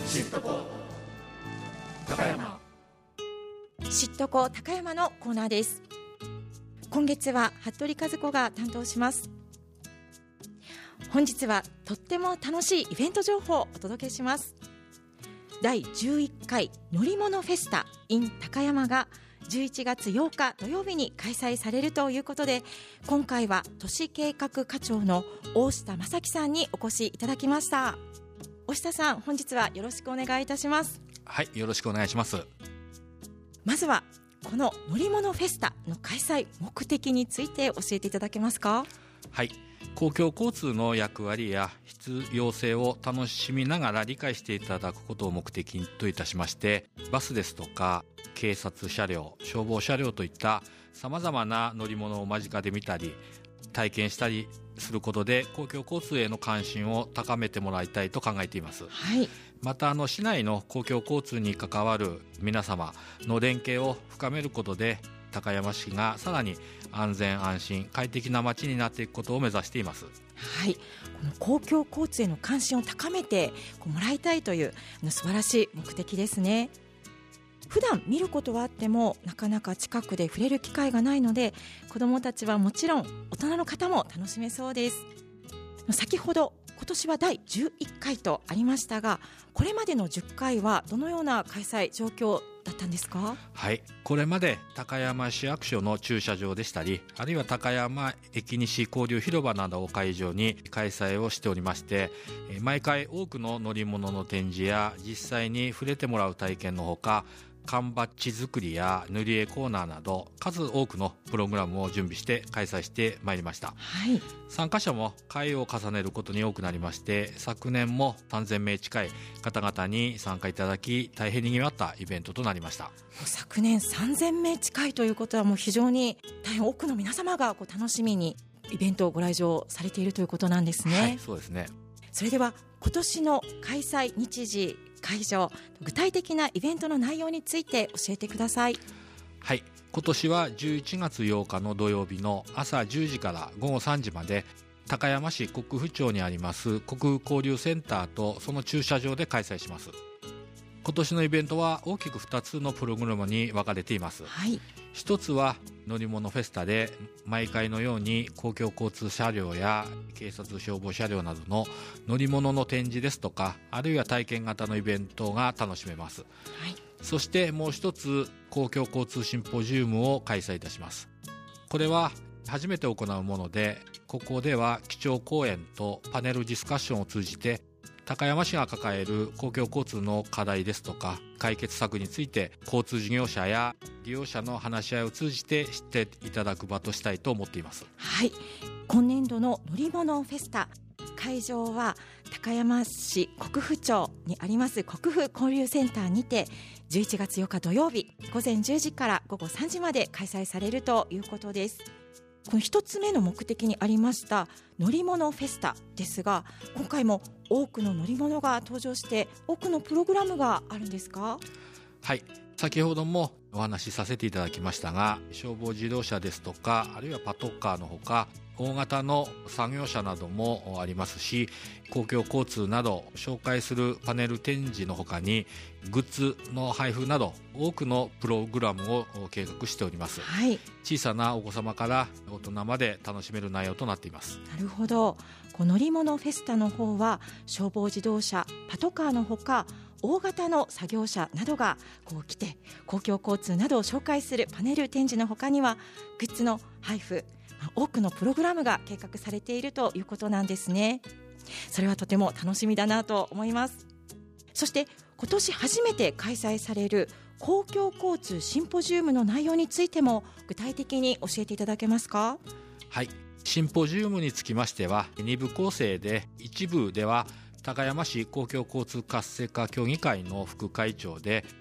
シットコ高山、 シットコ高山のコーナーです。今月は服部和子が担当します。本日はとっても楽しいイベント情報をお届けします。第11回乗り物フェスタ in 高山が11月8日土曜日に開催されるということで、今回は都市計画課長の大下正樹さんにお越しいただきました。大下さん、本日はよろしくお願いいたします。 はい、よろしくお願いします。 まずはこの乗り物フェスタの開催目的について教えていただけますか？ はい、公共交通の役割や必要性を楽しみながら理解していただくことを目的といたしまして、バスですとか警察車両、消防車両といった様々な乗り物を間近で見たり体験したりすることで公共交通への関心を高めてもらいたいと考えています。 はい、 また市内の公共交通に関わる皆様の連携を深めることで、高山市がさらに安全安心快適な街になっていくことを目指しています。 はい、この公共交通への関心を高めてもらいたいという素晴らしい目的ですね。普段見ることはあってもなかなか近くで触れる機会がないので、子どもたちはもちろん大人の方も楽しめそうです。先ほど今年は第11回とありましたが、これまでの10回はどのような開催状況だったんですか？ はい、これまで高山市役所の駐車場でしたり、あるいは高山駅西交流広場などを会場に開催をしておりまして、毎回多くの乗り物の展示や実際に触れてもらう体験のほか、缶バッジ作りや塗り絵コーナーなど数多くのプログラムを準備して開催してまいりました。 はい、 参加者も回を重ねることに多くなりまして、昨年も3000名近い方々に参加いただき、大変にぎわったイベントとなりました。 昨年3000名近いということは、もう非常に大変多くの皆様が楽しみにイベントをご来場されているということなんですね。 はい、そうですね。 それでは今年の開催日時、会場、具体的なイベントの内容について教えてください。 はい、今年は11月8日の土曜日の朝10時から午後3時まで、高山市国府町にあります国府交流センターとその駐車場で開催します。今年のイベントは大きく2つのプログラムに分かれています。 はい、 一つは乗り物フェスタで、毎回のように公共交通車両や警察消防車両などの乗り物の展示ですとか、あるいは体験型のイベントが楽しめます。 はい、 そしてもう一つ、公共交通シンポジウムを開催いたします。これは初めて行うもので、ここでは基調講演とパネルディスカッションを通じて、高山市が抱える公共交通の課題ですとか解決策について、交通事業者や利用者の話し合いを通じて知っていただく場としたいと思っています。 はい、今年度の乗り物フェスタ、会場は高山市国府町にあります国府交流センターにて、11月8日土曜日午前10時から午後3時まで開催されるということです。この一つ目の目的にありました乗り物フェスタですが、今回も多くの乗り物が登場して多くのプログラムがあるんですか？ はい、先ほどもお話しさせていただきましたが、消防自動車ですとか、あるいはパトカーのほか大型の作業車などもありますし、公共交通など紹介するパネル展示のほかにグッズの配布など多くのプログラムを計画しております。 はい、 小さなお子様から大人まで楽しめる内容となっています。 なるほど。乗り物フェスタの方は消防自動車、パトカーのほか大型の作業車などが来て、公共交通などを紹介するパネル展示のほかにはグッズの配布、多くのプログラムが計画されているということなんですね。それはとても楽しみだなと思います。そして今年初めて開催される公共交通シンポジウムの内容についても具体的に教えていただけますか？ はい、シンポジウムにつきましては2部構成で、一部では高山市公共交通活性化協議会の副会長で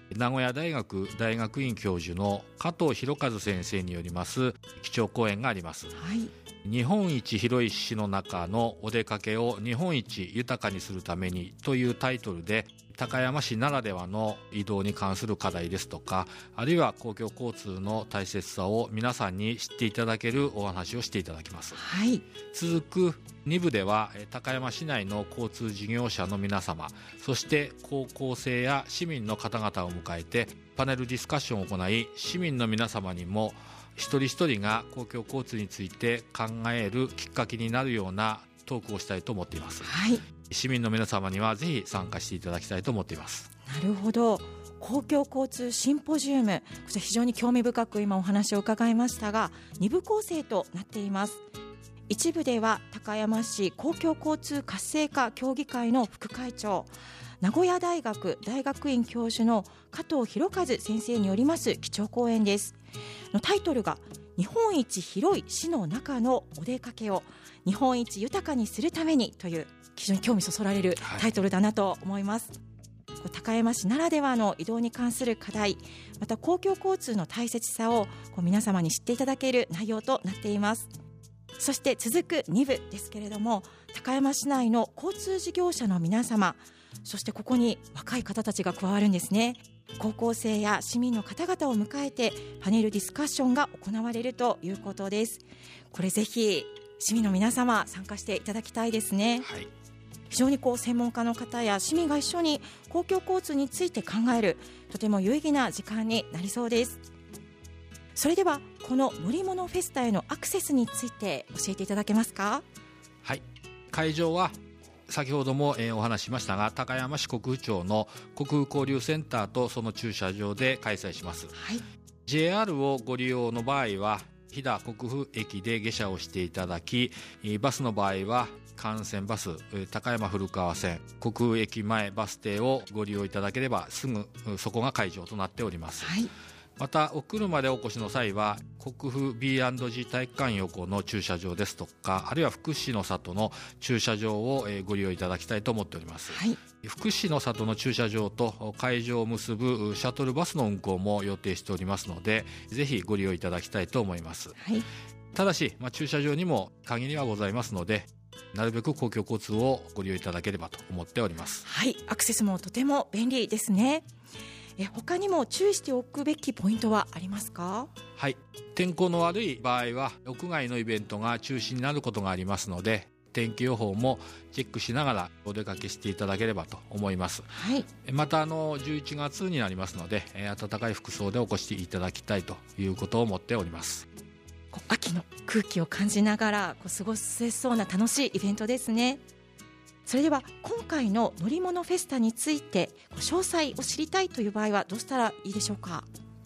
名古屋大学大学院教授の加藤博和先生によります基調講演があります。日本一広い市の中のお出かけを日本一豊かにするためにというタイトルで、高山市ならではの移動に関する課題ですとか、あるいは公共交通の大切さを皆さんに知っていただけるお話をしていただきます。続く2部では高山市内の交通事業者の皆様、そして高校生や市民の方々を迎えてパネルディスカッションを行い、市民の皆様にも一人一人が公共交通について考えるきっかけになるようなトークをしたいと思っています。市民の皆様にはぜひ参加していただきたいと思っています。 なるほど。公共交通シンポジウム、こちら非常に興味深く今お話を伺いましたが、2部構成となっています。一部では高山市公共交通活性化協議会の副会長、名古屋大学大学院教授の加藤博和先生によります基調講演です。タイトルが日本一広い市の中のお出かけを日本一豊かにするためにという非常に興味そそられるタイトルだなと思います。高山市ならではの移動に関する課題、また公共交通の大切さを皆様に知っていただける内容となっています。そして続く2部ですけれども、高山市内の交通事業者の皆様、そしてここに若い方たちが加わるんですね。高校生や市民の方々を迎えてパネルディスカッションが行われるということです。これぜひ市民の皆様参加していただきたいですね。非常に専門家の方や市民が一緒に公共交通について考える、とても有意義な時間になりそうです。それではこの乗り物フェスタへのアクセスについて教えていただけますか？ 会場は先ほどもお話ししましたが、高山市国府町の国府交流センターとその駐車場で開催します。JR をご利用の場合は飛騨国府駅で下車をしていただき、バスの場合は環線バス高山古川線国府駅前バス停をご利用いただければすぐそこが会場となっております。またお車でお越しの際は国府 B&G 体育館横の駐車場ですとか、あるいは福祉の里の駐車場をご利用いただきたいと思っております。福祉の里の駐車場と会場を結ぶシャトルバスの運行も予定しておりますので、ぜひご利用いただきたいと思います。ただし、駐車場にも限りはございますので、なるべく公共交通をご利用いただければと思っております。 アクセスもとても便利ですね。他にも注意しておくべきポイントはありますか？ 天候の悪い場合は屋外のイベントが中止になることがありますので、天気予報もチェックしながらお出かけしていただければと思います。また11月になりますので、暖かい服装でお越しいただきたいということを思っております。 秋の空気を感じながら過ごせそうな楽しいイベントですね。それでは今回の乗り物フェスタについて詳細を知りたいという場合はどうしたらいいでしょうか？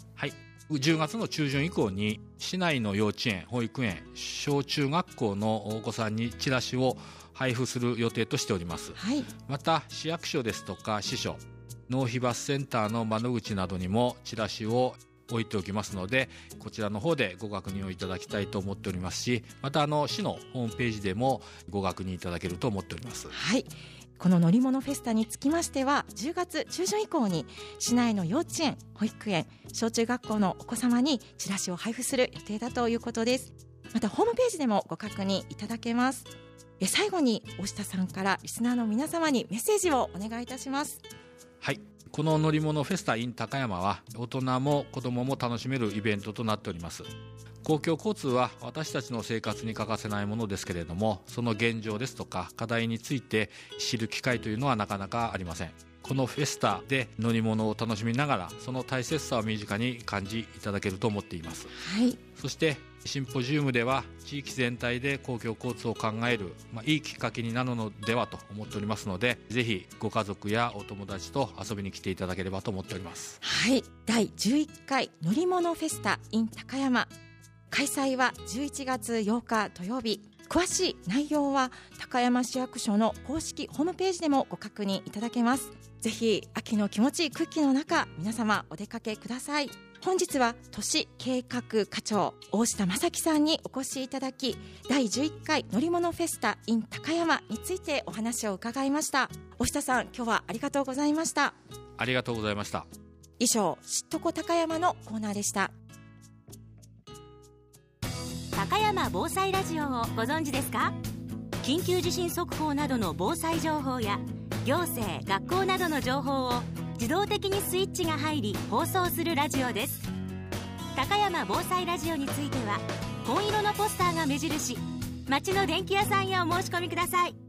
10月の中旬以降に市内の幼稚園、保育園、小中学校のお子さんにチラシを配布する予定としております。また市役所ですとか市所、納費バスセンターの窓口などにもチラシを置いておきますので、こちらの方でご確認をいただきたいと思っておりますし、また市のホームページでもご確認いただけると思っております。 この乗り物フェスタにつきましては10月中旬以降に市内の幼稚園、保育園、小中学校のお子様にチラシを配布する予定だということです。またホームページでもご確認いただけます。最後に大下さんからリスナーの皆様にメッセージをお願いいたします。 この乗り物フェスタ in 高山は大人も子どもも楽しめるイベントとなっております。公共交通は私たちの生活に欠かせないものですけれども、その現状ですとか課題について知る機会というのはなかなかありません。このフェスタで乗り物を楽しみながらその大切さを身近に感じいただけると思っています。そしてシンポジウムでは地域全体で公共交通を考える、いいきっかけになるのではと思っておりますので、ぜひご家族やお友達と遊びに来ていただければと思っております。 第11回乗り物フェスタ in 高山、開催は11月8日土曜日。詳しい内容は高山市役所の公式ホームページでもご確認いただけます。ぜひ秋の気持ちいい空気の中、皆様お出かけください。本日は都市計画課長大下正樹さんにお越しいただき、第11回乗り物フェスタ in 高山についてお話を伺いました。大下さん、今日はありがとうございました。 ありがとうございました。 以上、知っとこ高山のコーナーでした。 高山防災ラジオをご存知ですか？緊急地震速報などの防災情報や行政・学校などの情報を自動的にスイッチが入り放送するラジオです。高山防災ラジオについては紺色のポスターが目印、町の電気屋さんへお申し込みください。